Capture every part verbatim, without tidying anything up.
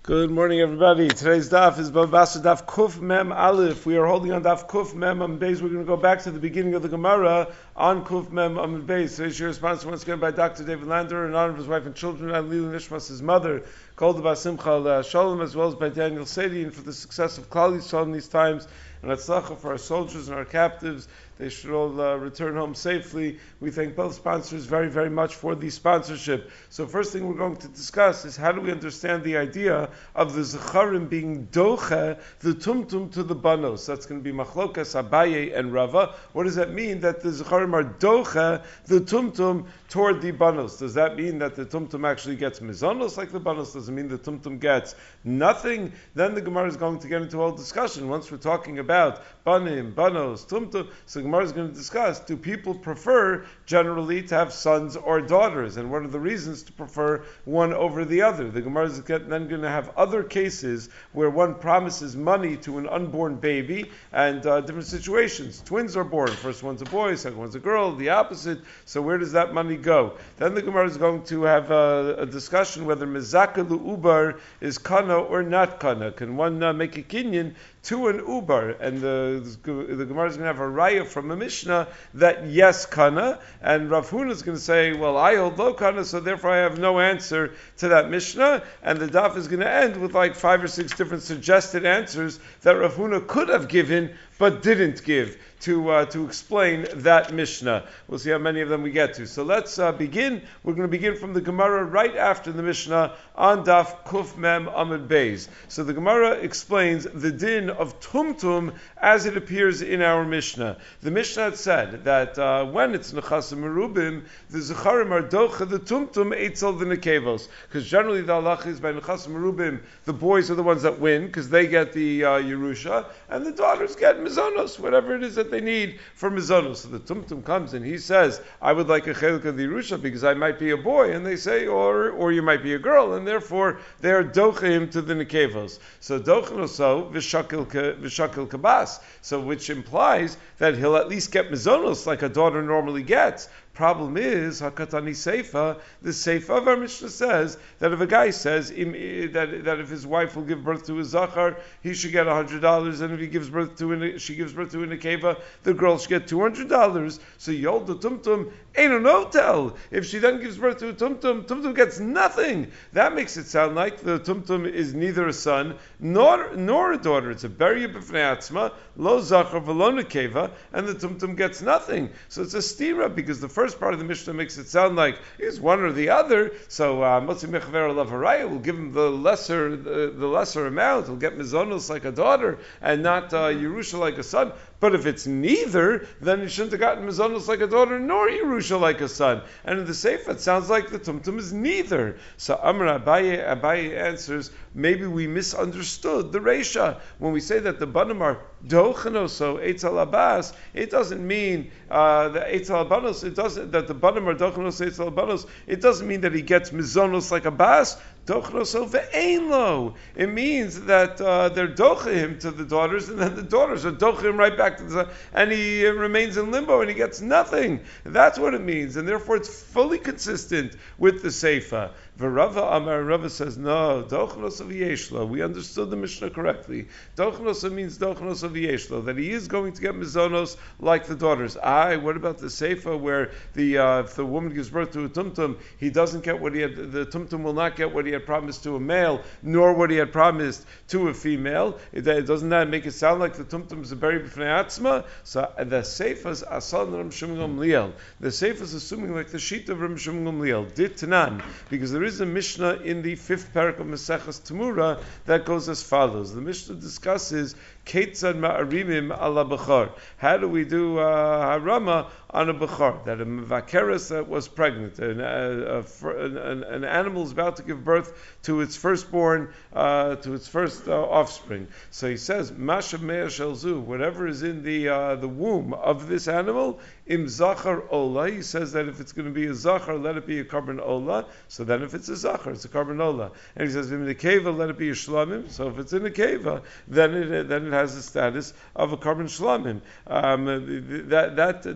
Good morning, everybody. Today's daf is Bavasa Daf Kuf Mem Aleph. We are holding on Daf Kuf Mem Amud Beis. We're going to go back to the beginning of the Gemara on Kuf Mem Amud Beis. Today's your sponsor once again by Doctor David Lander in honor of his wife and children, and Lili Nishmas, his mother, called the Basimcha Shalom, as well as by Daniel Sadi, and for the success of Klal Yisrael in these times, and Atzlacha for our soldiers and our captives. They should all uh, return home safely. We thank both sponsors very, very much for the sponsorship. So first thing we're going to discuss is how do we understand the idea of the Zecharim being doche, the tumtum to the banos. That's going to be Machlokas, Abaye, and Rava. What does that mean that the Zecharim are doche, the tumtum, toward the banos? Does that mean that the tumtum actually gets mizonos like the banos? Does it mean the tumtum gets nothing? Then the Gemara is going to get into a whole discussion. Once we're talking about banim, banos, tumtum, so Gemara is going to discuss, do people prefer generally to have sons or daughters, and what are the reasons to prefer one over the other? The Gemara is then going to have other cases where one promises money to an unborn baby, and uh, different situations. Twins are born, first one's a boy, second one's a girl, the opposite, so where does that money go? Then the Gemara is going to have a, a discussion whether mezaka ubar is kana or not kana. Can one uh, make a kinyan to an ubar? And the, the Gemara is going to have a raya from a Mishnah that yes kana, and Rav Huna is going to say, well, I hold low kana, so therefore I have no answer to that Mishnah, and the daf is going to end with like five or six different suggested answers that Rav Huna could have given but didn't give to uh, to explain that Mishnah. We'll see how many of them we get to. So let's uh, begin. We're going to begin from the Gemara right after the Mishnah on Daf Kuf Mem Amud Beis. So the Gemara explains the din of tumtum as it appears in our Mishnah. The Mishnah had said that uh, when it's nechasim merubim, the zecharim are docha the tumtum eitzel the nekevos, because generally the halach is by nechasim merubim the boys are the ones that win because they get the uh, Yerusha, and the daughters get mizonos, whatever it is that they need for mizonos. So the tumtum comes and he says, I would like a chelik of the Yerusha because I might be a boy, and they say, or or you might be a girl, and therefore they are dochim to the nekevos. So dochinoso v'shakil v'shakil kabas. So which implies that he'll at least get mizonos like a daughter normally gets. Problem is, Hakatani Seifa, the Seifa of our Mishnah says that if a guy says im, that, that if his wife will give birth to a Zachar, he should get one hundred dollars, and if he gives birth to an, she gives birth to a Nekeva, the girl should get two hundred dollars. So Yol the Tumtum ain't an hotel. If she then gives birth to a Tumtum, Tumtum gets nothing. That makes it sound like the Tumtum is neither a son nor nor a daughter. It's a Beria B'fnei Atzma, Lo Zachar V'lo Nekeva, and the Tumtum gets nothing. So it's a stira, because the first First part of the Mishnah makes it sound like it's one or the other. So Motzi Mechaver Lavaraya will give him the lesser the, the lesser amount. He'll get mizonos like a daughter and not uh, Yerusha like a son. But if it's neither, then he shouldn't have gotten mizonos like a daughter nor Yerusha like a son. And in the Sefer, it sounds like the tumtum is neither. So Amar Abaye, Abaye answers, maybe we misunderstood the Reisha. When we say that the banim are dochanoso etzel abbas, it doesn't mean uh, the etzel abanos. It doesn't that the banim are dochanoso etzel abanos. It doesn't mean that he gets mizonos like a bas. Dochnoso ve'einlo. It means that uh, they're dochim to the daughters, and then the daughters are dochim right back to the son, and he uh, remains in limbo and he gets nothing. That's what it means, and therefore it's fully consistent with the Seifa. V'Rava Amar, Rava says, no, dochnoso v'yeshlo. We understood the Mishnah correctly. Dochnoso means dochnoso v'yeshlo, that he is going to get mizonos like the daughters. Aye, what about the Seifa where the uh, if the woman gives birth to a tumtum, he doesn't get what he had, the tumtum will not get what he had promised to a male, nor what he had promised to a female. It, doesn't that make it sound like the tumtum is a berry b'fnei atzma? So the Seifas asal Ram Shimon Gamliel. The Seifas is assuming like the sheet of Ram Shimon Gamliel dit tanan, because there is a Mishnah in the fifth parak of Maseches Tamura that goes as follows. The Mishnah discusses Ketzad ma'arimim ala b'char. How do we do uh, harama on a b'char? That a mevakeres that was pregnant, an, a, a, an, an animal is about to give birth to its firstborn, uh, to its first uh, offspring. So he says, Masha mea shelzu, whatever is in the uh, the womb of this animal, im zachar ola. He says that if it's going to be a zachar, let it be a carbon ola. So then if it's a zachar, it's a carbon ola. And he says, in the keva, let it be a shlamim. So if it's in a keva, then it then it has the status of a carbon shlamim. Um, that that that din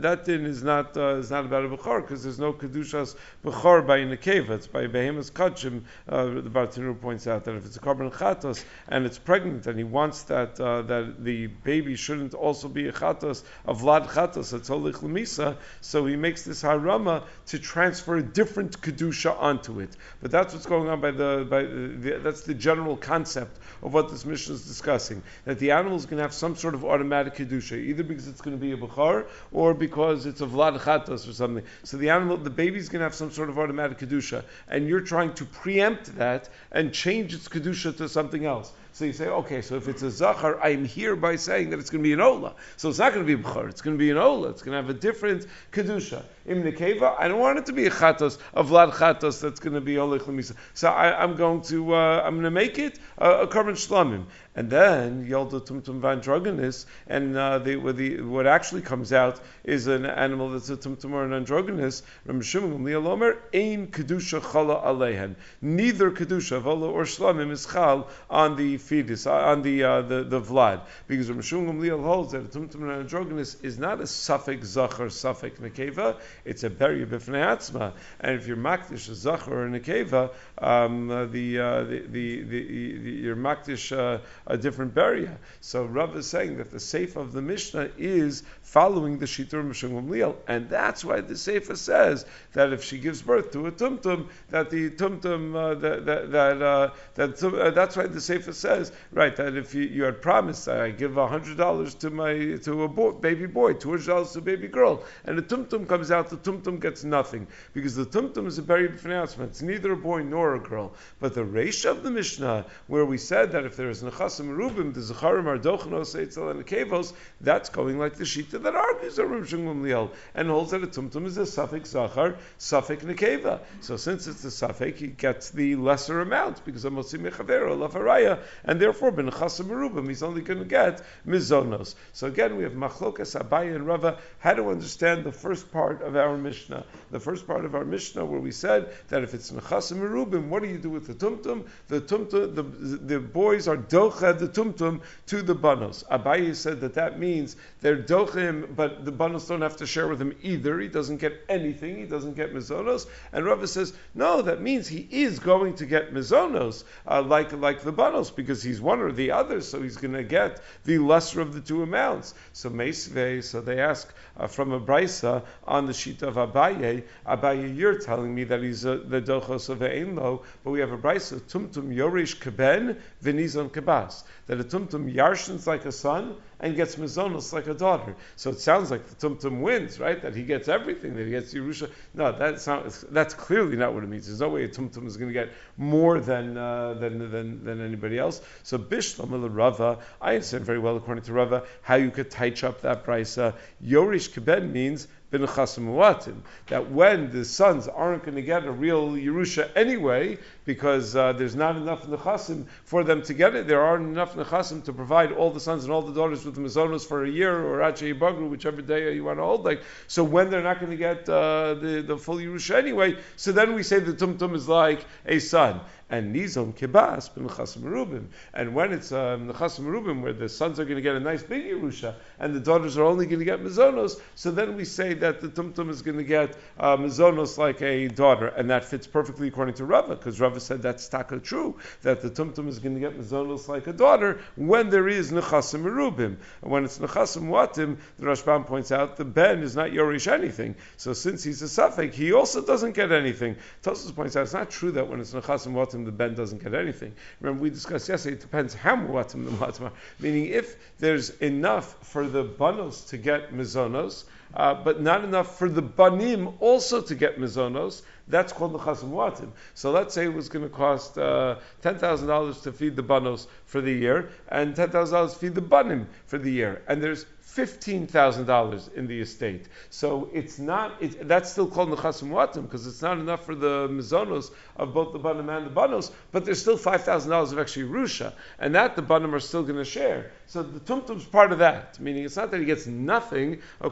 is not uh, is not about a bechor because there's no kedushas bechor by nekeva. It's by behemoths kachim. Uh, the Bartanur points out that if it's a korban chatos and it's pregnant and he wants that uh, that the baby shouldn't also be a chatos, a vlad chatos, a tolich lemisa, so he makes this harama to transfer a different kedusha onto it. But that's what's going on by the by the, that's the general concept of what this mission is discussing. That the animal is going to have some sort of automatic kedusha, either because it's going to be a bechar or because it's a vlad chatos or something. So the animal, the baby's going to have some sort of automatic kedusha, and you're trying to preempt that and change its kedusha to something else. So you say, okay, so if it's a zachar, I'm here by saying that it's going to be an ola. So it's not going to be a b'char, it's going to be an ola. It's going to have a different kedusha. In the keva, I don't want it to be a chatos, a vlad chatos that's going to be olich lemisa. So I, I'm going to, uh, I'm going to make it a, a korban shlamim. And then Yolda Tumtum Van Androgynous, and uh, the, what, the, what actually comes out is an animal that's a Tumtum or an androgynous. Ram Shimon Lialomer, Ein Kedusha Chala Alehen. Neither Kedusha, Vola or Shlamim is Chal on the fetus, on the uh, the, the Vlad. Because Ram Shimon Lial holds that a Tumtum and androgynous is not a Safek Zachar, Safek Nekeva, it's a Beria Bifnei Atzma. And if you're Makdish a Zachar or a Nekeva, um, uh, the, uh, the, the, the, the, you're Makdish uh, a different barrier. So Rav is saying that the seif of the Mishnah is following the Shitur Mishum Gamliel, and that's why the Seifa says that if she gives birth to a tumtum, that the tumtum uh, that that that, uh, that uh, that's why the Seifa says right that if you, you had promised I give a hundred dollars to my to a boy, baby boy, two hundred dollars to a baby girl, and the tumtum comes out, the tumtum gets nothing because the tumtum is a very announcement. It's neither a boy nor a girl. But the Reisha of the Mishnah, where we said that if there is nechas Merubim, the Zacharim are Dochanos, Eitzel, and the Kevos, that's going like the Shita that argues a Rav Shimon Gamliel and holds that a Tumtum is a Safek Zachar, Safek Nekeva. So since it's a Safek, he gets the lesser amount because of Motzi Mechavero, Lafaraya, and therefore Ben Chasa Merubim, he's only going to get Mizonos. So again, we have Machlokas, Abaye, and Rava, how to understand the first part of our Mishnah. The first part of our Mishnah where we said that if it's Nechasa Merubim, what do you do with the Tumtum? The Tumtum, the, the boys are Docha the tumtum to the banos. Abaye said that that means they're dochim, but the banos don't have to share with him either. He doesn't get anything. He doesn't get mizonos. And Rava says, no, that means he is going to get mizonos, uh, like like the banos, because he's one or the other, so he's going to get the lesser of the two amounts. So meisvei, so they ask uh, from a brisa on the sheet of Abaye, Abaye, you're telling me that he's uh, the dochos of Einlo, but we have a brisa, tumtum yorish keben v'nizon kebas, that a tumtum yarshins like a son and gets mizonos like a daughter. So it sounds like the tumtum wins, right? That he gets everything, that he gets Yerusha. No, that's not, that's clearly not what it means. There's no way a tumtum is going to get more than uh, than, than than anybody else. So bishlam el Rava, I understand very well according to Rava how you could touch up that brisa. Yorish keben means ben chasim muatim, that when the sons aren't going to get a real Yerusha anyway, because uh, there's not enough nechasim for them to get it, there aren't enough nechasim to provide all the sons and all the daughters with the mizonos for a year, or Ache Bagru, whichever day you want to hold. Like, so when they're not going to get uh, the, the full Yerusha anyway, so then we say the tumtum is like a son. And nizon kibas b'nechas merubim. And when it's um, nechas merubim, where the sons are going to get a nice big Yerusha, and the daughters are only going to get mizonos, so then we say that the tumtum is going to get uh, mizonos like a daughter, and that fits perfectly according to Rava, because Rava said that's taka true, that the tumtum is going to get mizonos like a daughter when there is nechas merubim. And when it's nechas muatim, the Rashbam points out the ben is not yorish anything. So since he's a safek, he also doesn't get anything. Tosfos points out it's not true that when it's nechas muatim the ben doesn't get anything. Remember, we discussed yesterday, it depends how muatim the muatim are. Meaning, if there's enough for the banos to get mizonos, uh, but not enough for the banim also to get mizonos, that's called nechas muatim. So let's say it was going to cost uh, ten thousand dollars to feed the banos for the year, and ten thousand dollars to feed the banim for the year, and there's fifteen thousand dollars in the estate. So it's not, it, that's still called nechas muatim, because it's not enough for the mizonos of both the banim and the banos, but there's still five thousand dollars of extra Yerusha, and that the banim are still going to share. So the tumtum's part of that, meaning it's not that he gets nothing according to the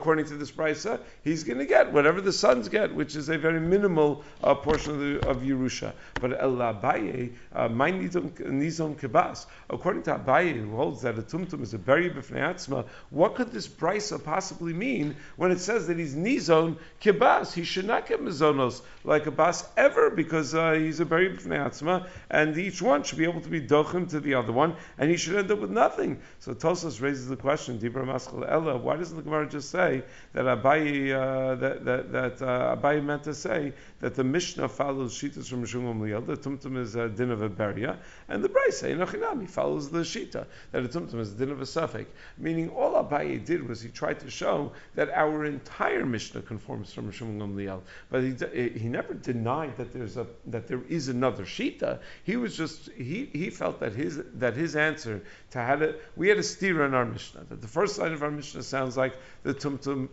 this brisa, he's going to get whatever the sons get, which is a very minimal uh, portion of, the, of Yerusha. But El Abaye, my nizon kibas, according to Abaye, who holds that a tumtum is a beri b'fnei atzma, what could this brisa possibly mean when it says that he's nizon kibas? He should not get mizonos like a bas ever, because uh, he's a beri b'fnei atzma, and each one should be able to be dochim to the other one, and he should end up with nothing. So Tosas raises the question, Dibra Maschal Ella, why doesn't the Gemara just say that Abaye, uh, that that, that uh, Abaye meant to say that the Mishnah follows Shitas from Mishum Gamliel, the Tumtum is a din of a beria, and the Brisa, Inochinami, follows the Shita, that a Tumtum is a din of a Safek. Meaning all Abaye did was he tried to show that our entire Mishnah conforms from Mishum Gamliel, but he, he never denied that there's a that there is another Shita. He was just he, he felt that his that his answer to how to we had a steer in our Mishnah, that the first line of our Mishnah sounds like the Tumtum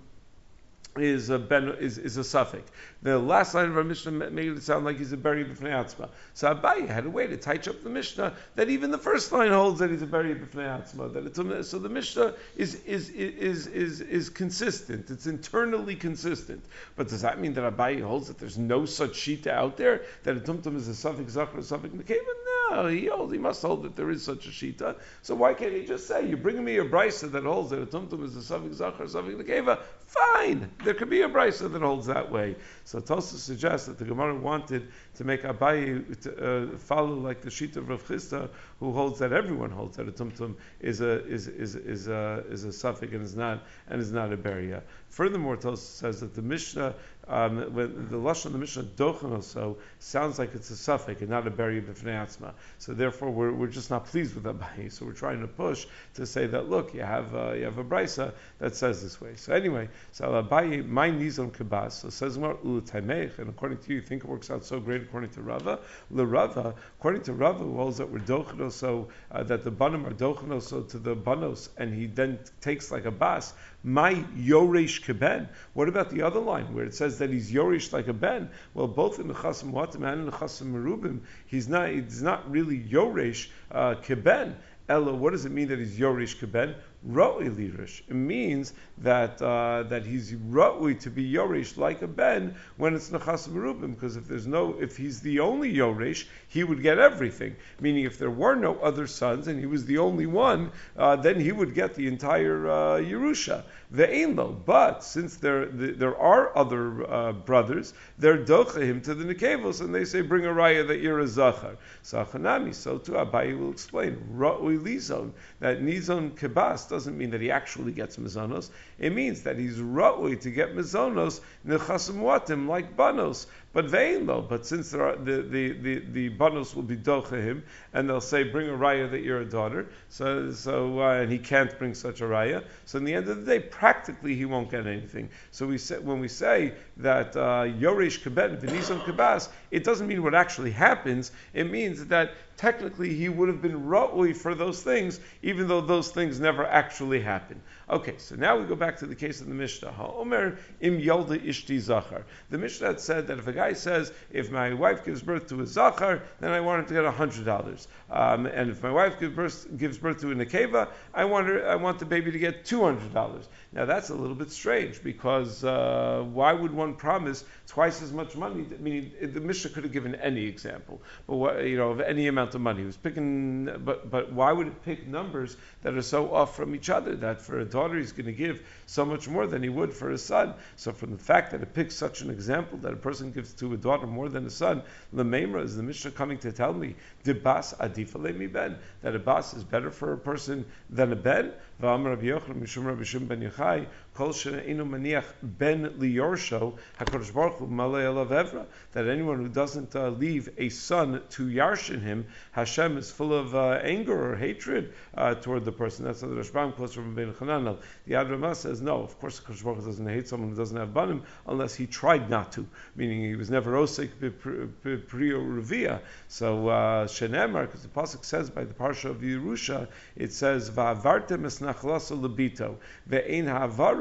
is a ben is, is a suffix. The last line of our Mishnah made it sound like he's a beri b'fnei atzma. So Abaye had a way to tighten up the Mishnah that even the first line holds that he's a beri b'fnei atzma. That it's a, so the Mishnah is is is is is consistent. It's internally consistent. But does that mean that Abaye holds that there's no such shita out there, that a tumtum is a suffix zachar, a suffix nekeva? No, he holds. He must hold that there is such a shita. So why can't he just say, you're bringing me a brisa that holds that a tumtum is a suffix zachar, a suffix nekeva? Fine, there could be a brisa that holds that way. So Tosafos suggests that the Gemara wanted to make Abaye to, uh, follow like the sheet of Rav Chisda, who holds that everyone holds that a tumtum is a is is is a is a suffix and is not and is not a beria. Furthermore, Tosafos says that the Mishnah, um, when the lashon of the Mishnah dochen also sounds like it's a suffix and not a beria b'fnei atzma. So therefore, we're we're just not pleased with Abaye. So we're trying to push to say that look, you have uh, you have a brisa that says this way. So anyway, so Abaye my nizon kibas. So says more ulutaymech, and according to you, you think it works out so great according to Rava. Le Rava, according to Rava, who holds that we're dochen also uh, that the banim are dochen also to the banos, and he then takes like a bas. My yoresh keben. What about the other line where it says that he's yoresh like a ben? Well, both in the chasim watim and in the chasim merubim, he's not. He's not really yoresh uh, keben. Ella, what does it mean that he's yoresh keben? Ra'ui lirish. It means that uh, that he's ra'ui to be yoresh like a ben when it's nechas merubim. Because if there's no, if he's the only yoresh, he would get everything. Meaning, if there were no other sons and he was the only one, uh, then he would get the entire uh, Yerusha. Ve'einlo. But since there the, there are other uh, brothers, they're docha him to the nekevos, and they say bring a raya that you're a zachar. So Achanami. So too Abaye will explain ra'ui lizon, that nizon kibas doesn't mean that he actually gets mizonos. It means that he's ra'ui to get mizonos nechasim watim like banos. But ve'einlo. But since there are, the, the, the, the banos will be docha him, and they'll say bring a raya that you're a daughter. So so uh, and he can't bring such a raya. So in the end of the day, practically he won't get anything. So we say, when we say that uh, yoresh keben v'nizon kibas, it doesn't mean what actually happens. It means that technically he would have been ra'ui for those things, even though those things never actually happen. Okay, so now we go back to the case of the Mishnah. Ha'omer im yolda ishti zachar. The Mishnah had said that if a guy says, if my wife gives birth to a zachar, then I want him to get one hundred dollars. Um, and if my wife gives birth, gives birth to a nekeva, I want, her, I want the baby to get two hundred dollars. Now that's a little bit strange, because uh, why would one promise twice as much money? I mean, the Mishnah could have given any example, but what, you know, of any amount of money. He was picking, but but why would it pick numbers that are so off from each other? That for a daughter he's going to give so much more than he would for a son. So from the fact that it picks such an example that a person gives to a daughter more than a son, Lememra, is the Mishnah coming to tell me dibas adifa mi ben, that a bas is better for a person than a ben? V'amar Rabbi Yochanan mishum Rabbi Shimon ben Yochai kol she'einu maniach ben liyorsho HaKadosh Baruch Hu malei alav evra, that anyone who doesn't uh, leave a son to yarshin him, Hashem is full of uh, anger or hatred uh, toward the person. That's how the Rashbam quotes from Ben Chananel. The Ad Ramah says, no, of course the Kadosh Baruch Hu doesn't hate someone who doesn't have banim unless he tried not to, meaning he was never osek b'priyo revia. So shenemar, because the pasuk says by the parsha of Yerusha, it says va'avartem es nachlaso lebito ve'ein ha'avara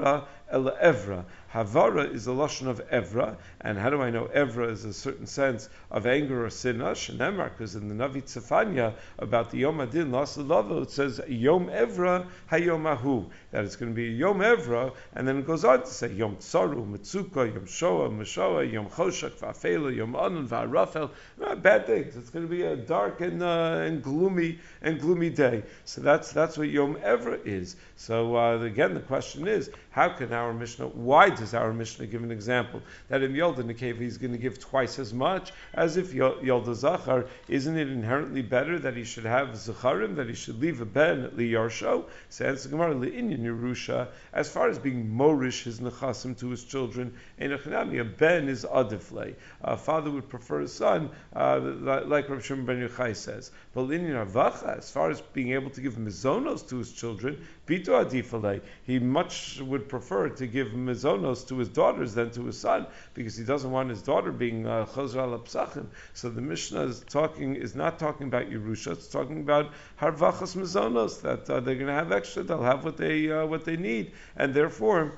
ela evra. Havara is a lashon of evra, and how do I know evra is a certain sense of anger or sinah? Shenemar, because in the Navi Tzefanya about the Yom Adin Lasalavo, it says Yom Evra Hayom Ahu, that it's going to be Yom Evra, and then it goes on to say Yom Tsaru, Mitzuka, Yom Shoah, Meshoah, Yom Choshak, Va'afela, Yom Anun, Va'arafel. Not bad things. It's going to be a dark and uh, and gloomy and gloomy day. So that's that's what Yom Evra is. So uh, again, the question is, how can our Mishnah? Why does our Mishnah give an example that in Yolda Nekeva he's going to give twice as much as if Yolda Zachar? Isn't it inherently better that he should have Zacharim, that he should leave a ben li Yarsho? So answer Gemara li'inyan Yerusha. As far as being morish his nechasim to his children, a ben is adifle. A father would prefer a son, uh, like Rav Shimon ben Yochai says. But li'inyan Avacha, as far as being able to give mizonos to his children, bito adifale, he much would prefer to give mizonos to his daughters than to his son, because he doesn't want his daughter being chozra al psachim. So the Mishnah is talking is not talking about Yerusha; it's talking about harvachas mizonos, that uh, they're going to have extra, they'll have what they uh, what they need, and therefore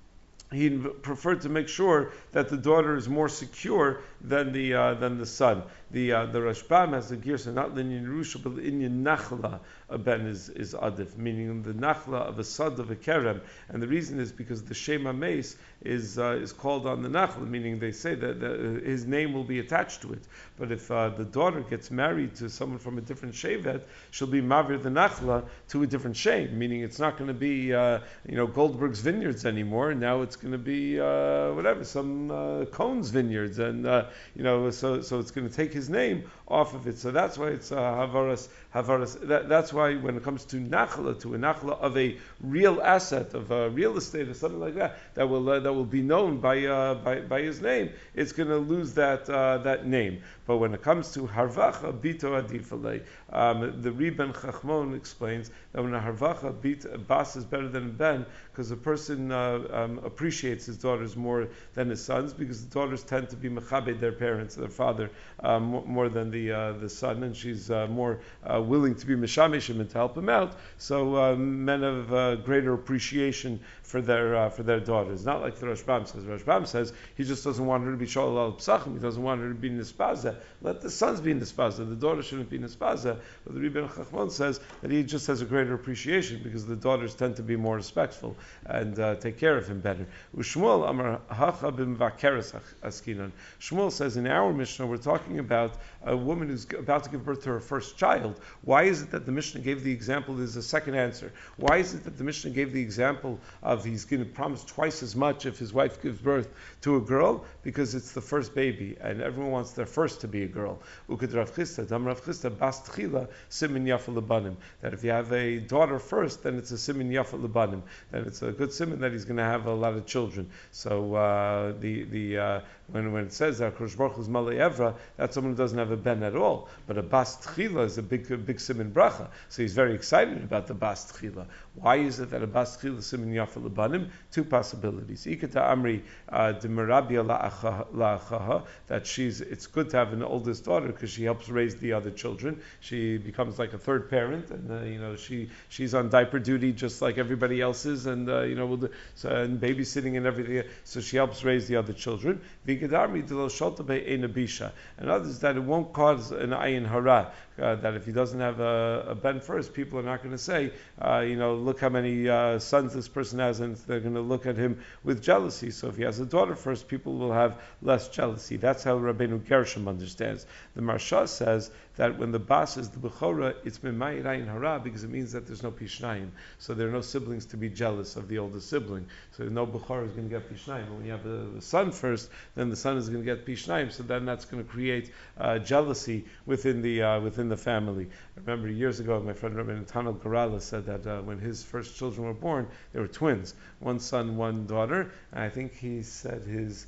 he preferred to make sure that the daughter is more secure than the uh, than the son. The uh, the Rashbam has the girsa not linyan Yerusha but linyan nachla. A ben is is adif, meaning the nachla of a sad of a kerem, and the reason is because the shema meis is uh, is called on the nachla, meaning they say that, that his name will be attached to it. But if uh, the daughter gets married to someone from a different shevet, she'll be mavir the nachla to a different shem, meaning it's not going to be uh, you know Goldberg's Vineyards anymore. Now it's going to be uh, whatever some uh, Cohn's Vineyards, and uh, you know so so it's going to take his name off of it. So that's why it's uh, havaras havaras. That, that's why when it comes to nachla, to a nachla of a real asset, of a real estate or something like that, that will uh, that will be known by uh, by by his name, it's going to lose that uh, that name. But when it comes to harvacha bito adifalei, um, the Rebbe Chachmon explains that when a harvacha bit a bas is better than a ben, because a person uh, um, appreciates his daughters more than his sons, because the daughters tend to be mechabed their parents, their father, um, more than the uh, the son, and she's uh, more uh, willing to be mishamesh him and to help him out. So um, men have uh, greater appreciation for their uh, for their daughters. Not like the Rashbam says. Rashbam says he just doesn't want her to be shalal al psachim. He doesn't want her to be nispaza. Let the sons be nispaza. The daughter shouldn't be nispaza. But the Rebbe Chachmon says that he just has a greater appreciation because the daughters tend to be more respectful and uh, take care of him better. Ushmuel Amar Hacha b'mvakeres askinan. Shmuel says in our Mishnah we're talking about a woman who's about to give birth to her first child. Why is it that the Mishnah gave the example? There's a second answer. Why is it that the Mishnah gave the example of he's going to promise twice as much if his wife gives birth to a girl? Because it's the first baby, and everyone wants their first to be a girl. Uked Rav Chisda, Dam Rav Chisda, Bas Tchila, Simin Yafa Lebanim. That if you have a daughter first, then it's a Simin Yafa Lebanim. Then it's a good simin that he's going to have a lot of children. So uh, the the uh, when when it says that Kodesh Baruch Hu is Malei Evra, that's someone who doesn't have a ben at all. But a Bas Tchila is a big a big simin bracha. So he's very excited about the Bas Tchila. Why is it that a Bas Tchila Simin Yafa Lebanim? Two possibilities. Ikata Amri Demerabia La'achaha, that she's it's good to have an oldest daughter because she helps raise the other children. She becomes like a third parent, and uh, you know she she's on diaper duty just like everybody else is, and uh, you know we'll do, so, and babysitting and everything. So she helps raise the other children. Vigadarmi Dilo Sholta Be'enabisha, and others that it won't cause an ayin hara. Uh, that if he doesn't have a, a ben first, people are not going to say, uh, you know, look how many uh, sons this person has, and they're going to look at him with jealousy. So if he has a daughter first, people will have less jealousy. That's how Rabbeinu Gershom understands. The Marsha says that when the bas is the bechora, it's mimayir ayin hara because it means that there's no pishnayim. So there are no siblings to be jealous of the older sibling. So no bechora is going to get pishnayim. When you have a, a son first, then the son is going to get pishnayim. So then that's going to create uh, jealousy within the uh, within the family. I remember years ago, my friend Rabbi Nathaniel Garala said that uh, when his first children were born, they were twins, one son, one daughter. And I think he said his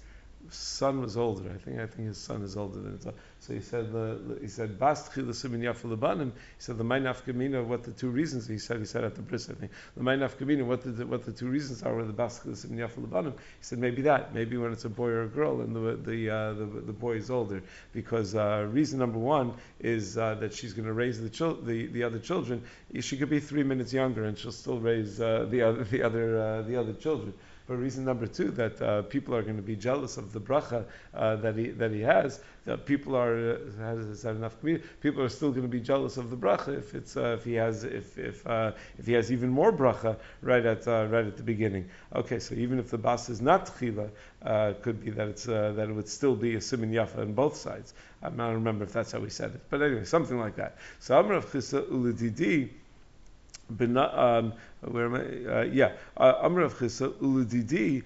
son was older. I think I think his son is older than his son. So he said uh, he said Bas Tchila Simin Yafa Lebanim. He said the Mainaf Kamina. What the two reasons? He said he said at the bris. I think the Mainaf Kamina. What the what the two reasons are with the Bas Tchila Simin Yafa Lebanim? He said maybe that. Maybe when it's a boy or a girl and the the uh, the, the boy is older, because uh, reason number one is uh, that she's going to raise the, chil- the the other children. She could be three minutes younger and she'll still raise uh, the other the other uh, the other children. but reason number two, that uh, people are going to be jealous of the bracha uh, that he that he has. That people are uh, has, is that enough? People are still going to be jealous of the bracha if it's uh, if he has if if uh, if he has even more bracha right at uh, right at the beginning. Okay, so even if the bas is not tchila, uh, could be that it's uh, that it would still be a simin yafa on both sides. I don't remember if that's how we said it, but anyway, something like that. So Amar of Chisa Ulididi. Um, where am I? Uh, yeah, Amr of Chisa Uludidi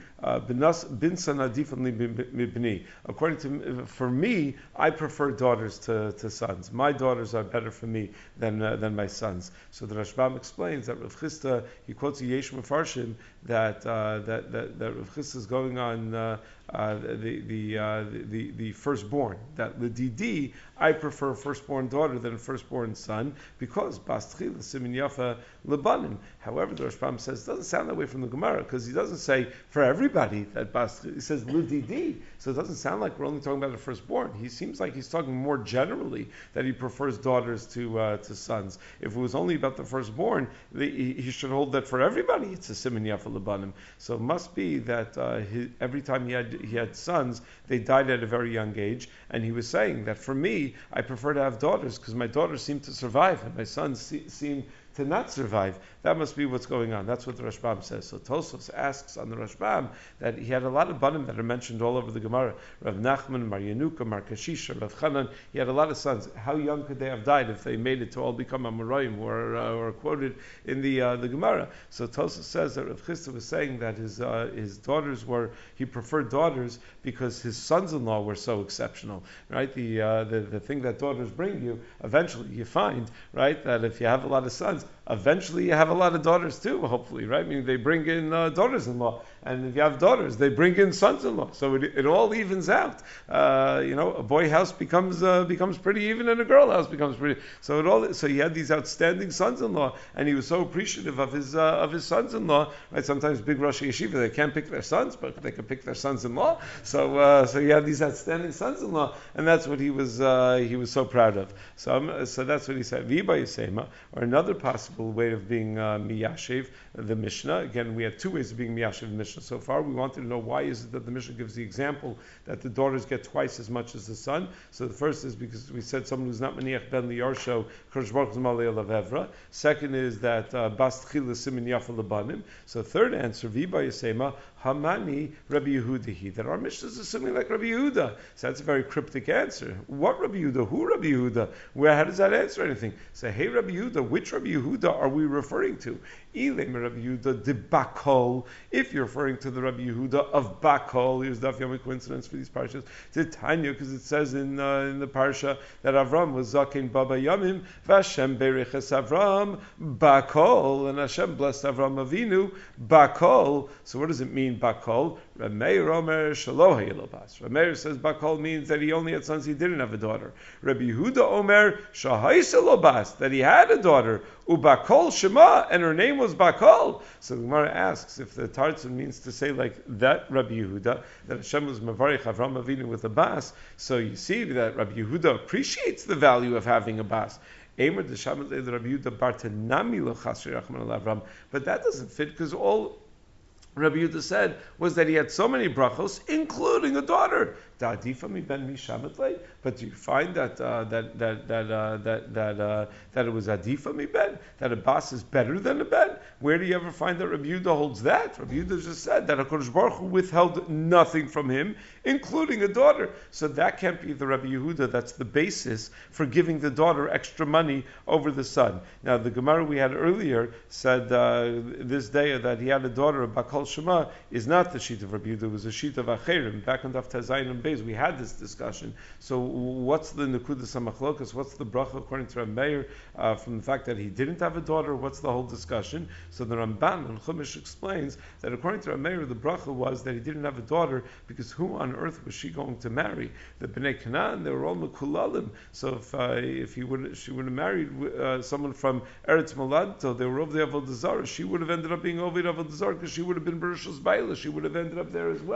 bin Sanadifan Mibni. According to for me, I prefer daughters to, to sons. My daughters are better for me than uh, than my sons. So the Rashbam explains that Rav Chisda, he quotes a Yesh Mefarshim that uh, that that that Rav Chisda is going on. Uh, Uh, the the, uh, the the firstborn, that the Didi, I prefer firstborn daughter than firstborn son because Bastchil Simin Yafa Lebanon. However, the Rashbam says it doesn't sound that way from the Gemara because he doesn't say for everybody that Bastchil. He says Ludidi, so it doesn't sound like we're only talking about a firstborn. He seems like he's talking more generally that he prefers daughters to uh, to sons. If it was only about the firstborn, the, he, he should hold that for everybody it's a Simin Yafa Lebanon. So it must be that uh, his, every time he had he had sons, they died at a very young age, and he was saying that for me, I prefer to have daughters because my daughters seem to survive and my sons se- seem to not survive. That must be what's going on. That's what the Rashbam says. So Tosfos asks on the Rashbam that he had a lot of banim that are mentioned all over the Gemara. Rav Nachman, Mar Yenuka, Mar Kashisha, Rav Chanan. He had a lot of sons. How young could they have died if they made it to all become Amoraim or uh, or quoted in the uh, the Gemara? So Tosfos says that Rav Chisda was saying that his uh, his daughters were he preferred daughters because his sons-in-law were so exceptional. Right? The uh, the the thing that daughters bring you, eventually you find right that if you have a lot of sons, eventually you have a lot of daughters too, hopefully, right? I mean, they bring in uh, daughters-in-law, and if you have daughters, they bring in sons-in-law. So it, it all evens out. Uh, you know, a boy house becomes uh, becomes pretty even, and a girl house becomes pretty. So it all. So he had these outstanding sons-in-law, and he was so appreciative of his uh, of his sons-in-law. Right? Sometimes big Rosh Yeshiva, they can't pick their sons, but they can pick their sons-in-law. So uh, so he had these outstanding sons-in-law, and that's what he was uh, he was so proud of. So um, so that's what he said. Viba Yisema, or another possible way of being uh, miyashiv, the Mishnah. Again, we have two ways of being miyashiv the Mishnah so far. We wanted to know why is it that the Mishnah gives the example that the daughters get twice as much as the son. So the first is because we said someone who's not maniach ben liyarsho Kodesh Baruch Hu malei lavevra. Second is that bas tchila simin yafa lebanim. So third answer, viba yasema hamani Rabbi Yehudahi, that our Mishnah is assuming like Rabbi Yehuda. So that's a very cryptic answer. What Rabbi Yehuda? Who Rabbi Yehuda? Where? How does that answer anything? Say, hey Rabbi Yehuda, which Rabbi Yehuda are we referring to? Ilem Rabbi Yehuda de Bakol. If you're referring to the Rabbi Yehuda of Bakol, here's the Daf coincidence for these parshas. To Tanya, because it says in uh, in the parsha that Avram was Zaken Baba Yamim, Vashem Bereches Avram Bakol, and Hashem blessed Avram Avinu Bakol. So what does it mean Bakol? Rameir Omer Shaloh Hayelobas. Rameir says Bakol means that he only had sons, he didn't have a daughter. Rabbi Yehuda Omer Shahaiselobas, that he had a daughter. Ubakol Shema, and her name was Bakol. So the Gemara asks if the Tartzin means to say like that Rabbi Yehuda, that Hashem was Mavarich Avram Avinu with a bas. So you see that Rabbi Yehuda appreciates the value of having a bas. But that doesn't fit because all Rabbi Yehuda said was that he had so many brachos, including a daughter. But do you find that uh, that that that uh, that that uh, that it was adifa mi ben, that a bas is better than a ben? Where do you ever find that Rabbi Yehuda holds that? Rabbi Yehuda just said that HaKadosh Baruch Hu withheld nothing from him, including a daughter. So that can't be the Rabbi Yehuda. That's the basis for giving the daughter extra money over the son. Now the Gemara we had earlier said uh, this day that he had a daughter, Bakal Shema, is not the sheet of Rabbi Yehuda. It was a sheet of Acherim. Back on Daf Tazayin and Beis, we had this discussion. So what's the Nekudas HaMachlokas? What's the bracha according to Rav Meir uh, from the fact that he didn't have a daughter? What's the whole discussion? So the Ramban and Chumash explains that according to Rav Meir, the bracha was that he didn't have a daughter because who on earth was she going to marry? The Bnei Canaan, they were all Mekulalim. So if uh, if he would she would have married uh, someone from Eretz Moladto, they were over the Avodah Zarah, she would have ended up being over the Avodah Zarah because she would have been Bereshus Baila. She would have ended up there as well.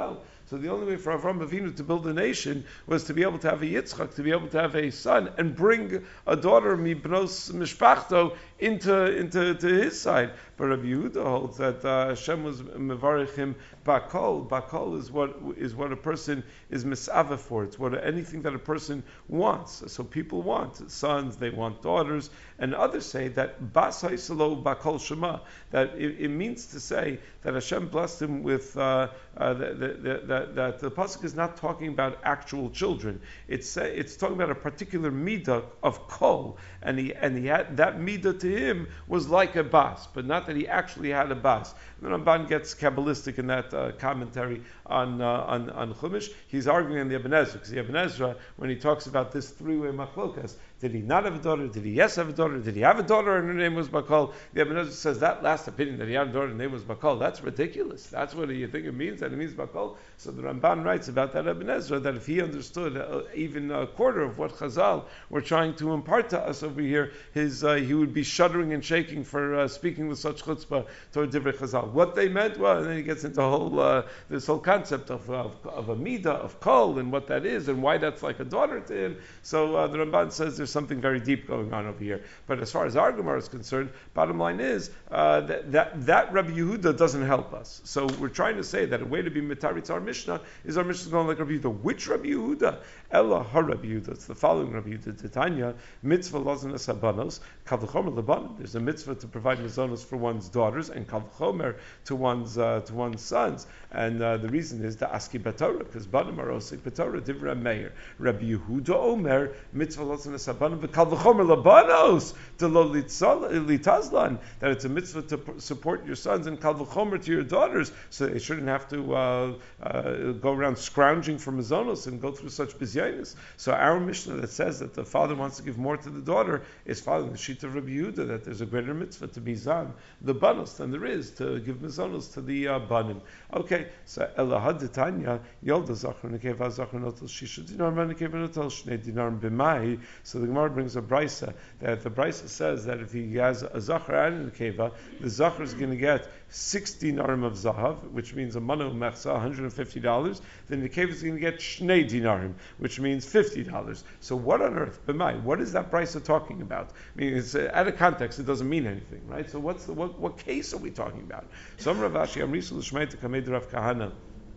So the only way for Avram Avinu to build a nation was to be able to have a Yitzchak, to be able to have a son, and bring a daughter, Mibnos Mishpachto, into into to his side. But Rabbi Yehuda holds that uh, Hashem was mevarich him bakol. Bakol is what is what a person is misava for. It's what anything that a person wants. So people want sons, they want daughters, and others say that bas haisalo bakol shema. That it, it means to say that Hashem blessed him with uh, uh, that, that, that, that the pasuk is not talking about actual children. It's uh, it's talking about a particular midah of kol, and he and he had that midah to him was like a bas, but not that he actually had a bas. The Ramban gets Kabbalistic in that uh, commentary on, uh, on on Chumash. He's arguing in the Ibn Ezra, because the Ibn Ezra, when he talks about this three-way machlokas, did he not have a daughter? Did he yes have a daughter? Did he have a daughter and her name was Bakal? The Ibn Ezra says that last opinion, that he had a daughter and her name was Bakal, that's ridiculous. That's what you think it means, that it means Bakal. So the Ramban writes about that Ibn Ezra, that if he understood uh, even a quarter of what Chazal were trying to impart to us over here, his uh, he would be shuddering and shaking for uh, speaking with such chutzpah toward Divrei Chazal. What they meant, well, and then he gets into whole uh, this whole concept of, of, of a midah, of kol, and what that is, and why that's like a daughter to him. So uh, the Ramban says there's something very deep going on over here. But as far as our Gemara is concerned, bottom line is uh, that, that that Rabbi Yehuda doesn't help us. So we're trying to say that a way to be mitaritz our Mishnah is our Mishnah going like Rabbi Yehuda. Which Rabbi Yehuda? Ella har Rabbi Yehuda. It's the following Rabbi Yehuda. Titania, mitzvah lozanas habanos, kavchomer lebanon. There's a mitzvah to provide mazonos for one's daughters, and kavchomer to one's uh, to one's sons. And uh, the reason is the aski batorah, because banim are osik batorah. Divra meir. Rabbi Yehuda omer mitzvah lozanas habanos v'kavchomer lebanos to lo litazlan. That it's a mitzvah to p- support your sons, and kavchomer to your daughters, so they shouldn't have to uh, uh, go around scrounging for mazonos and go through such busyness. So our Mishnah that says that the father wants to give more to the daughter is following the sheet of Rabbi Yehuda, that there's a greater mitzvah to mizan the banos than there is to give mazonos to the uh, banim. Okay, so elahad detanya yolda zachar nekeva zachar notel shisha dinar nekeva notel shnei dinar b'mai. So the Gemara brings a brisa that the brisa says that if he has a zachar and a nekeva, the zachar is going to get six dinarim of zahav, which means a manu mechsa, one hundred fifty dollars. Then the nekeva is going to get shnei dinarim, which means fifty dollars. So what on earth, b'mai, what is that brisa talking about? I mean, it's uh, out of context, it doesn't mean anything, right? So what's the, what, what case are we talking about? Some Rav Ashi Amrisul Shmeita Kamed Rav Kahana.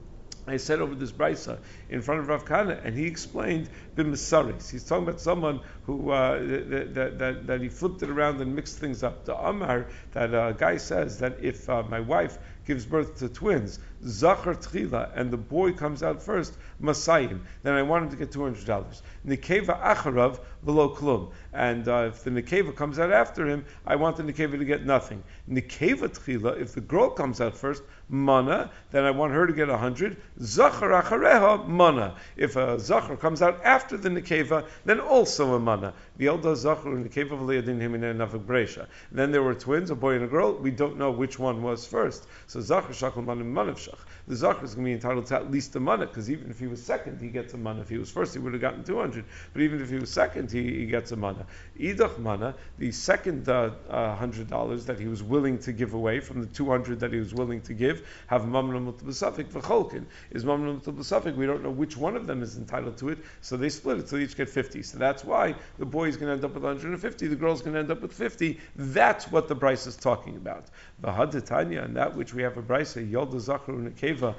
I said over this brisa in front of Rav Kahana, and he explained b'misaris. He's talking about someone who uh, that, that, that, that he flipped it around and mixed things up. The Amar, that a guy says that if uh, my wife gives birth to twins, Zachar Tchila, and the boy comes out first, Masayim, then I want him to get two hundred dollars. Nekeva Acharav below Klum. And uh, if the Nekeva comes out after him, I want the Nekeva to get nothing. Nekeva Tchila, if the girl comes out first, Mana, then I want her to get one hundred. Zachar Achareha, Mana. If a Zachar comes out after the Nekeva, then also a Mana. V'yelda Zachar and Nekeva v'leyadin himine nafak bresha. Then there were twins, a boy and a girl. We don't know which one was first. So Zachar Shakal Manim Manavshach. The Zachar is going to be entitled to at least a Mana, because even if he was second, he gets a Mana. If he was first, he would have gotten two hundred. But even if he was second, he, he gets a Mana. Idach Mana, the second uh, uh, one hundred dollars that he was willing to give away from the two hundred that he was willing to give, have Mamnum Mutabasafik v'cholkin. Is Mamnum Mutabasafik, we don't know which one of them is entitled to it, so they split it, so they each get fifty. So that's why the boy is going to end up with one hundred fifty, the girl is going to end up with fifty. That's what the Bryce is talking about. V'hadetanya, and that which we have a Bryce, Yolda Zachar Nekeva,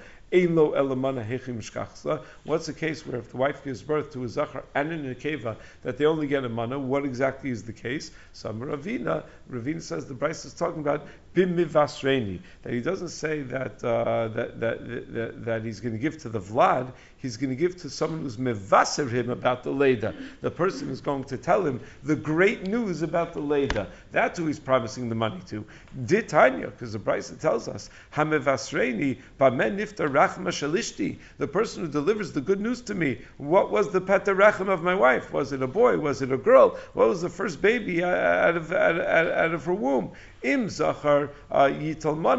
what's the case where if the wife gives birth to a Zachar and a Nekeva, that they only get a mana? What exactly is the case? Some Ravina, Ravina says the Bryce is talking about bimivasreni, that he doesn't say that, uh, that, that, that that he's going to give to the Vlad, he's going to give to someone who's mevaser him about the Leda. The person who's going to tell him the great news about the Leda. That's who he's promising the money to. Ditanya, because the Bryce tells us, hamevasreni b'men niftar rachma shalishti, the person who delivers the good news to me. What was the peta rachem of my wife? Was it a boy? Was it a girl? What was the first baby out of out, out, out of her womb? Im zachar yital mana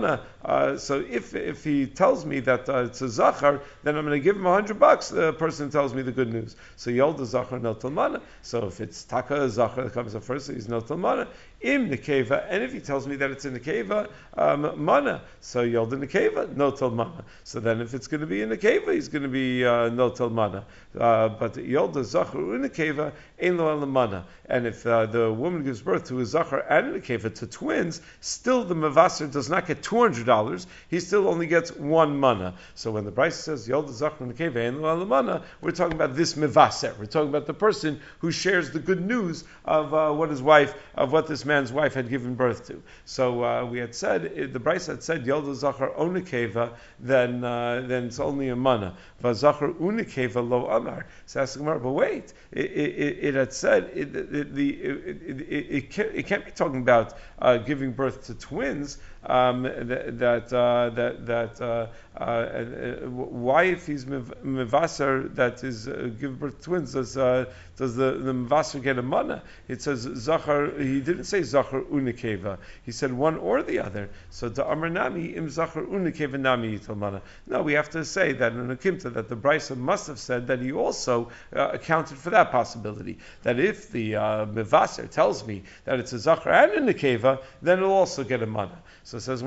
Uh, so if if he tells me that uh, it's a zachar, then I'm going to give him a hundred bucks. The person tells me the good news. So yolda zachar notel mana. So if it's taka zachar that comes up first, he's notel mana. Im nekeva, and if he tells me that it's in nekeva, um, mana. So yolda nekeva notel mana. So then if it's going to be in nekeva, he's going to be uh, notel mana. Uh, but yolda zachar unekeva ein lo ala mana. And if uh, the woman gives birth to a zachar and a nekeva, to twins, still the mevaser does not get two hundred dollars. He still only gets one mana. So when the Bryce says yolda zachar unekeva ein lo ala mana, we're talking about this mevaser. We're talking about the person who shares the good news of uh, what his wife, of what this man's wife had given birth to. So uh, we had said, the Bryce had said yolda zachar onekeva, then uh, then it's only a mana. Vazachar unekeva lo amar. So ask the Gemara, but wait, it, it, it had said it, it, the, it, it, it, can't, it can't be talking about uh, giving birth to twins. Um, that that uh, that, that uh, uh, uh, why if he's mevaser that is uh, give birth to twins does uh, does the the mevaser get a mana? It says zachar. He didn't say zachar unikeva. He said one or the other. So the amar nami im zachar unikeva nami yital mana. No, we have to say that in a kimta that the Brisa must have said that he also uh, accounted for that possibility. That if the uh, mevaser tells me that it's a zachar and a nekeva, then it'll also get a mana. So it says,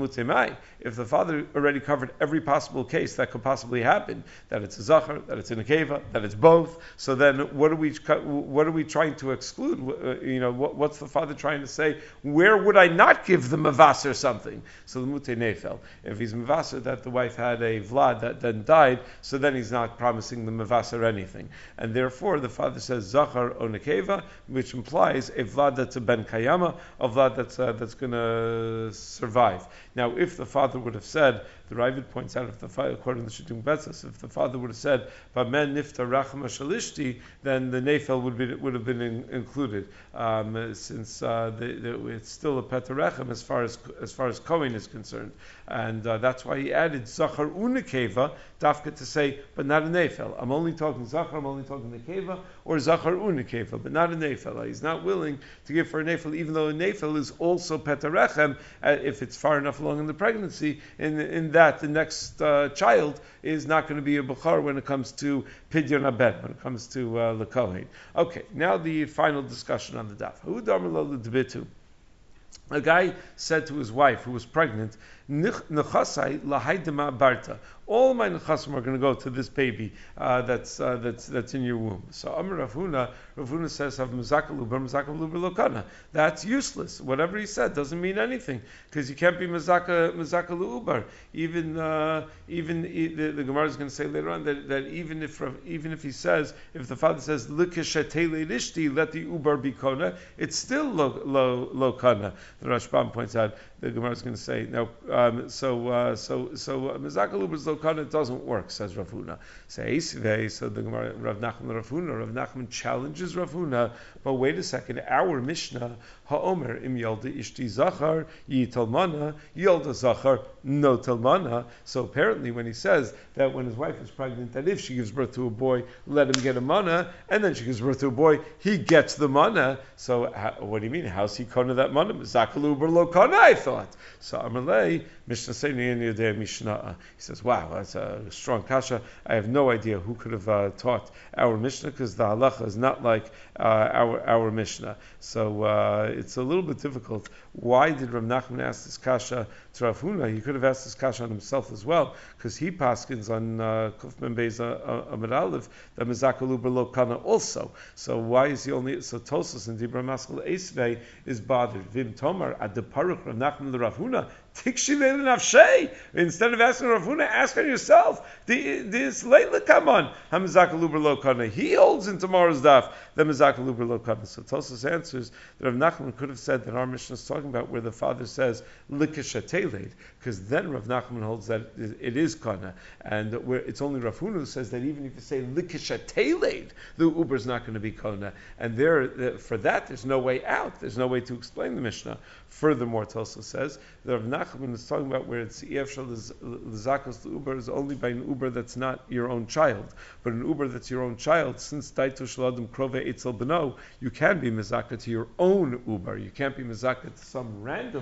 if the father already covered every possible case that could possibly happen, that it's a zachar, that it's in a keva, that it's both, so then what are we what are we trying to exclude? Uh, you know, what, what's the father trying to say? Where would I not give the mevaser something? So the mute nefel. If he's mevaser that the wife had a vlad that then died, so then he's not promising the mevaser anything. And therefore the father says zachar on a keva, which implies a vlad that's a ben kayama, a vlad that's uh, that's going to survive. Now, if the father would have said, the Ravid points out, if the father, according to the Shittim Betzos, if the father would have said, "Bamen nifta rachma shalishti," then the nefel would be would have been in, included, um, since uh, the, the, it's still a petarechem as far as as far as Kohen is concerned, and uh, that's why he added zachar unekeva dafka to say, but not a nefel. I'm only talking zachar. I'm only talking nekeva or zachar unekeva, but not a nefel. He's not willing to give for a nefel, even though a nefel is also petarechem uh, if it's far enough along in the pregnancy. In in that the next uh, child is not going to be a bukhar when it comes to pidyon abed, when it comes to uh, lekohen. Okay, now the final discussion on the daf. Hu damar lo l'dbitu. A guy said to his wife who was pregnant, "Nechasai lahaydema barta." All my nechasim are going to go to this baby uh, that's uh, that's that's in your womb. So Amar Rav Huna, Rav Huna says, "Have mezakal uber, mezakal uber lokana." That's useless. Whatever he said doesn't mean anything because you can't be mezaka mezakal uber. Even uh, even the, the Gemara is going to say later on that, that even if even if he says, if the father says likashatele lishti, let the uber be kona, it's still lo lo lo kana. The Rashbam points out. The Gemara is going to say no. Um, so uh, so so uh, mezakal uber is lo kana. It doesn't work, says Rav Huna. Say so the Gemara Rav Nachman Rav Huna Rav Nachman challenges Rav Huna. But wait a second, our Mishnah Ha'omer im yolda ishti zachar yital mana yolda zachar no talmana. So apparently, when he says that when his wife is pregnant, that if she gives birth to a boy, let him get a mana, and then she gives birth to a boy, he gets the mana. So how, what do you mean? How's he kona that mana? Zakalu lo kona, I thought. So Amalei Mishnah Seini in Yodei Mishnah. He says, "Wow, that's a strong kasha. I have no idea who could have uh, taught our Mishnah because the halacha is not like uh, our our Mishnah. So uh, it's a little bit difficult. Why did Rav Nachman ask this kasha to Rav Huna? He could have asked this kasha on himself as well, because he paskins on Kuf Mem Beis Amud Aleph that Mezakalu lo kana also. So why is he only? So Tosas and Dibra Maskal Eisvei is bothered. Vim Tomar ad the Paruch Rav Nachman le Rav Huna. Instead of asking Rav Huna, ask her yourself. This leila come on. Hamizakaluber lo kana. He holds in tomorrow's daf the Mizakaluber lo kana. So Tosas answers that Rav Nachman could have said that our Mishnah is talking about where the father says likashateleid, because then Rav Nachman holds that it is kana, and where it's only Rav Huna who says that even if you say likashateleid, the uber is not going to be kana, and there for that there's no way out. There's no way to explain the Mishnah. Furthermore, Tosas says that Rav Nachman is talking about where it's Yefshal Zakos the Uber is only by an Uber that's not your own child. But an Uber that's your own child, since Daitu Shaladim Krove Eitzel Beno, you can be Mizaka to your own Uber. You can't be Mizaka to some random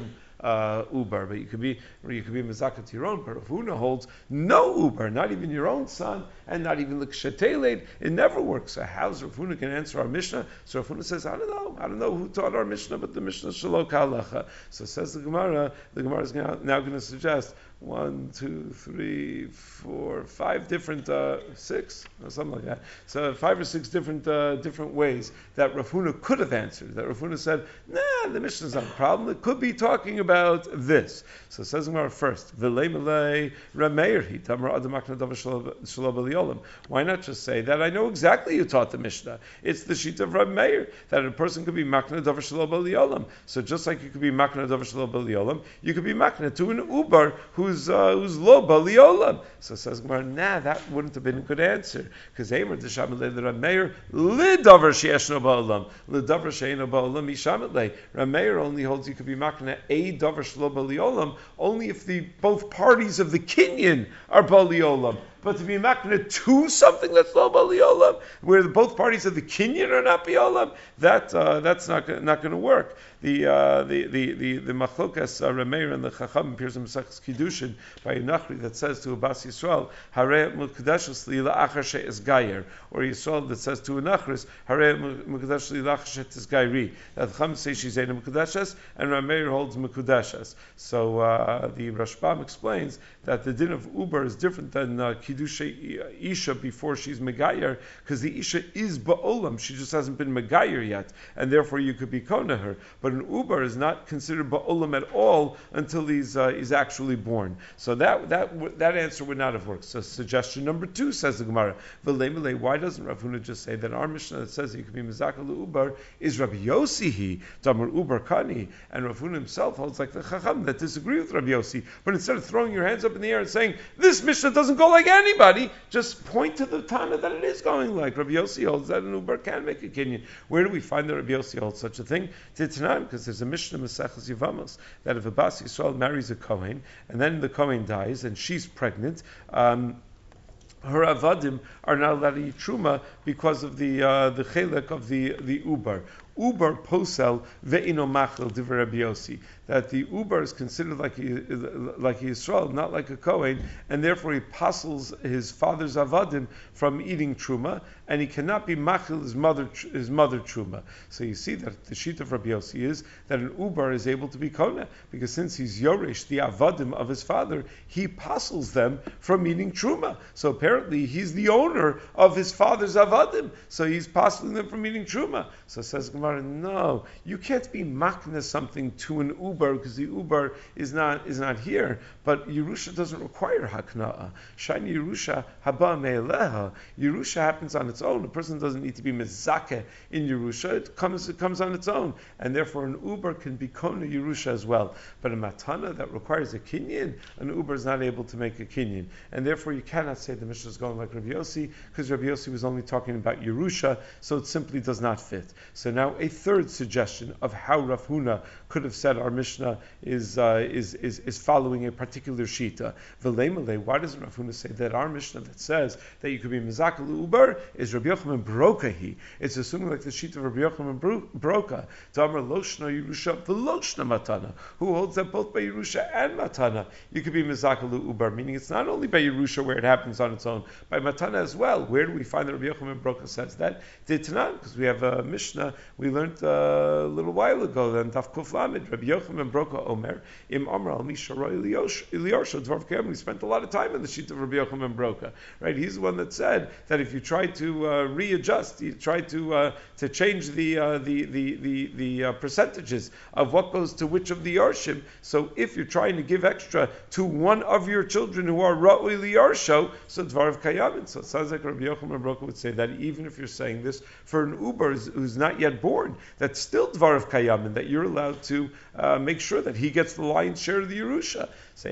uh, uber, but you could be you could be mezaka to your own. But Rav Huna holds no uber, not even your own son, and not even l'ksheteled. It never works. So how's Rav Huna can answer our Mishnah? So Rav Huna says, I don't know, I don't know who taught our Mishnah, but the Mishnah Shalok Halacha. So says the Gemara. The Gemara is now going to suggest one, two, three, four, five different, uh, six, or something like that. So five or six different uh, different ways that Rav Huna could have answered. That Rav Huna said, nah, the Mishnah is not a problem. It could be talking about this. So it says Gemara first, V'lei melei Rameirhi, Tamar Adam Makna Davar Shelo B'Liolam. Why not just say that I know exactly you taught the Mishnah? It's the sheet of Rab Meir, that a person could be Makna Davar Shelo B'Liolam. So just like you could be Makna Davar Shelo B'Liolam, you could be Makna to an Uber who's uh, who's lo B'Liolam. So it says Gemara, nah, that wouldn't have been a good answer. Because Eimer D'Shamalei Rab Meir, Li Davar She'eshno Ba'Olam, Li Davar She'eno Ba'Olam, Mishamalei. Rab Meir only holds you could be Makna a Davar Shelo B'Liolam, only if the both parties of the kinyan are B'Liolam. But to be makna to something that's lo b'liolam, where both parties of the kinyan are not b'olam, that uh, that's not not going to work. The uh, the the the the machlokas uh, Rameir and the Chacham appears in Masechus Kiddushin by Nachri that says to a Bas Yisrael, Harei mukadashus li la'achar she'es gayer, or Yisrael that says to a Nachris, Harei mukadashus li la'achar she'es gayri. That Chacham says she's a mukadashas, and Rameir holds mukadashas. So uh, the Rashbam explains that the din of Uber is different than uh, Kiddushay Isha before she's Megayer, because the Isha is Ba'olam, she just hasn't been Megayer yet, and therefore you could be Kona her. But an Uber is not considered Ba'olam at all until he's uh, he's actually born. So that that that answer would not have worked. So suggestion number two, says the Gemara, V'lei melei, why doesn't Rav Huna just say that our Mishnah that says that you could be Mezaka Uber is Rabbi Yossi, Damar Uber Kani, and Rav Huna himself holds like the Chacham that disagree with Rabbi Yossi. But instead of throwing your hands up in the air and saying, this Mishnah doesn't go like anybody, just point to the Tana that it is going like. Rabbi Yossi holds that an Uber can make a kinyan. Where do we find that Rabbi Yossi holds such a thing? Tonight, because there's a Mishnah Maseches Yevamos that if a Bas Yisrael marries a Kohen and then the Kohen dies and she's pregnant, um, her avadim are not allowed to eat truma because of the uh, the chelek of the the uber. Uber posel ve'ino machil divrei Rabbi Yossi, that the Uber is considered like he, like he Yisrael, not like a Kohen, and therefore he passes his father's avadim from eating truma, and he cannot be machil his mother his mother truma. So you see that the sheet of Rabbi Yossi is that an Uber is able to be kona, because since he's yoresh the avadim of his father, he passes them from eating truma. So apparently he's the owner of his father's avadim, so he's passing them from eating truma. So says Gemara, no, you can't be makna something to an Uber because the Uber is not is not here. But Yerusha doesn't require hakna'a. Shiny Yerusha haba me'eleha. Yerusha happens on its own. A person doesn't need to be mezake in Yerusha. It comes it comes on its own, and therefore an Uber can be kona Yerusha as well. But a matana that requires a kinyan, an Uber is not able to make a kinyan, and therefore you cannot say the Mishnah is going like Rabbi Yossi, because Rabbi Yossi was only talking about Yerusha, so it simply does not fit. So now a third suggestion of how Rav Huna could have said our Mishnah is uh, is, is is following a particular shita. V'lei melei, why doesn't Rav Huna say that our Mishnah that says that you could be mezakal uber is Rabbi Yochanan Brokahi? It's assuming like the shita of Rabbi Yochanan Broka. Damar loshna Yerusha v'loshna matana, who holds that both by Yerusha and matana you could be mezakal uber, meaning it's not only by Yerusha where it happens on its own, by matana as well. Where do we find that Rabbi Yochanan Broka says that? Ditanan, because we have a Mishnah we learned uh, a little while ago. Then Daf Kuf Lamed, Rabbi Yochanan Broka Omer Im Amar Al Misha Roy Eliyarsha Dvarv Kem. We spent a lot of time in the sheet of Rabbi Yochanan Broka. Right, he's the one that said that if you try to uh, readjust, you try to uh, to change the uh, the the the, the uh, percentages of what goes to which of the Yarshim. So if you're trying to give extra to one of your children who are Ra'ui Liyarsho, so Dvarv Kayamin. So it sounds like Rabbi Yochanan Broka would say that even if you're saying this for an Uber who's not yet born, that's still Dvarav Kayamin, that you're allowed to uh, make sure that he gets the lion's share of the Yerusha.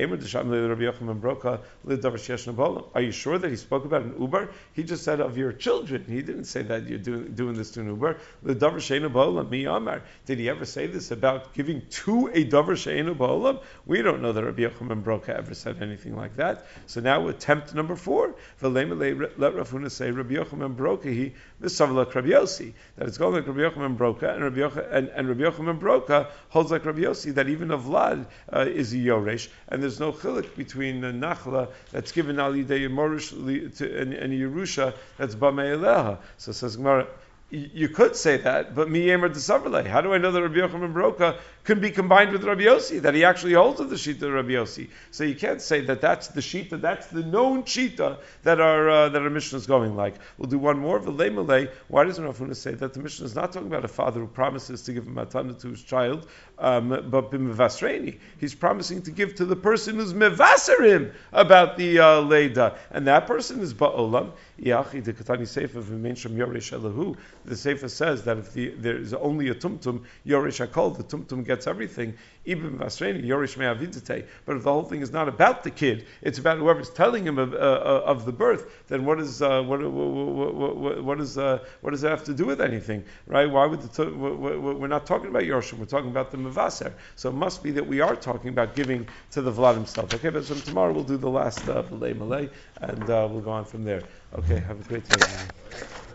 Are you sure that he spoke about an Uber? He just said of your children. He didn't say that you're doing, doing this to an Uber. Did he ever say this about giving to a Davar She'enu Ba'olam? We don't know that Rabbi Yochanan Broka ever said anything like that. So now attempt number four. Let Rav Huna say Rabbi Yochanan Broka he Rabbi Yossi, that it's going like Rabbi Yochanan ben Broka, and Rabbi Yochanan, and, and Rabbi Yochanan ben Broka holds like Rabbi Yossi that even a Vlad uh, is a Yoresh, and there's no chilik between the Nachla that's given Ali de Morish and, and Yerusha that's Bamei Eleha. So says Gemara, you could say that, but mi yemer desavrle. How do I know that Rabbi Yochanan ben Broka can be combined with Rabbi Yossi, that he actually holds of the Shita of Rabbi Yossi? So you can't say that that's the Shita, that's the known Shita that our uh, that our Mishnah is going like. We'll do one more. V'lei malei. Why does Rav Huna say that the Mishnah is not talking about a father who promises to give a matana to his child, um, but b'mevasreini, he's promising to give to the person who's mevaserim about the uh, leida, and that person is ba'olam. Yachi de katani seifa v'mein sham yoresh elahu. The Sefer says that if the, there is only a tumtum, Yorish Hakol, the tumtum gets everything. Ibn Vasreni, Yorish Me'avidite. But if the whole thing is not about the kid, it's about whoever's telling him of, uh, of the birth, then what is uh, what, what, what, what, is, uh, what does that have to do with anything, right? Why would the t- we're not talking about Yorshim, we're talking about the Mevaser. So it must be that we are talking about giving to the Vlad himself. Okay, but so tomorrow we'll do the last uh, Malay Malay, and uh, we'll go on from there. Okay, have a great day.